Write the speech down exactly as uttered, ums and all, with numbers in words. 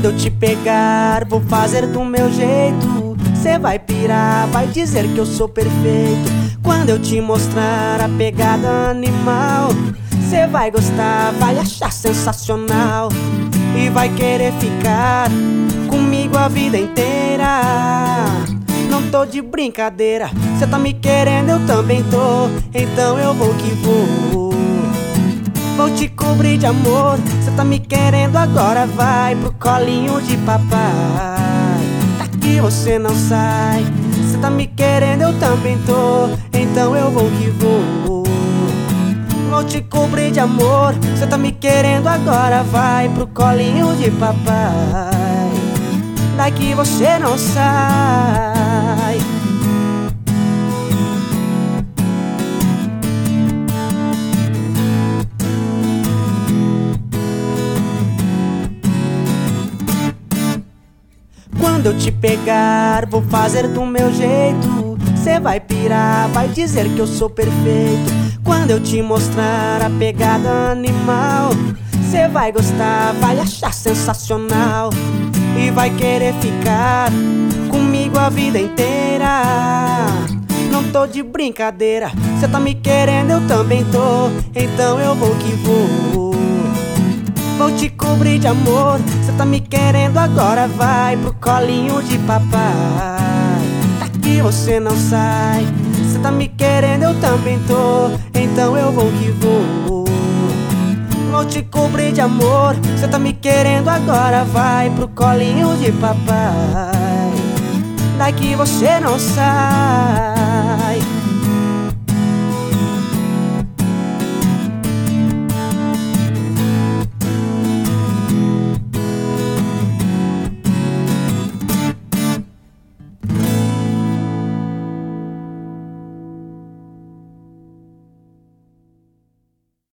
eu te pegar, vou fazer do meu jeito. Cê vai pirar, vai dizer que eu sou perfeito. Quando eu te mostrar a pegada animal, cê vai gostar, vai achar sensacional e vai querer ficar comigo a vida inteira. Não tô de brincadeira, cê tá me querendo, eu também tô. Então eu vou que vou, vou te cobrir de amor. Cê tá me querendo, agora vai pro colinho de papai. Daqui você não sai. Cê tá me querendo, eu também tô. Então eu vou que vou, vou te cobrir de amor. Cê tá me querendo, agora vai pro colinho de papai. Daqui você não sai. Quando eu te pegar, vou fazer do meu jeito. Cê vai pirar, vai dizer que eu sou perfeito. Quando eu te mostrar a pegada animal, cê vai gostar, vai achar sensacional e vai querer ficar comigo a vida inteira. Não tô de brincadeira, cê tá me querendo, eu também tô. Então eu vou que vou, vou te cobrir de amor. Cê tá me querendo, agora vai pro colinho de papai. Daqui você não sai. Cê tá me querendo, eu também tô. Então eu vou que vou, vou te cobrir de amor. Cê tá me querendo, agora vai pro colinho de papai. Daqui você não sai.